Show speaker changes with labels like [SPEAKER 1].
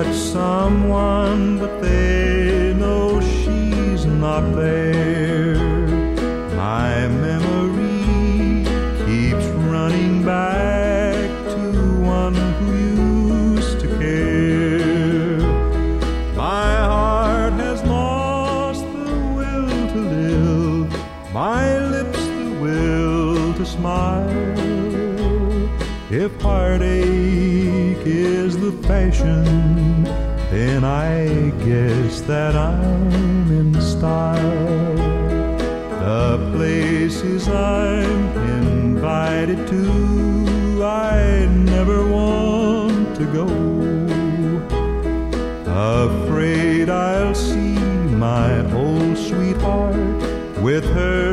[SPEAKER 1] someone, but they know she's not there. My memory keeps running back to one who used to care. My heart has lost the will to live, my lips the will to smile. If heartache is the fashion, then I guess that I'm in style. The places I'm invited to, I never want to go. Afraid I'll see my old sweetheart with her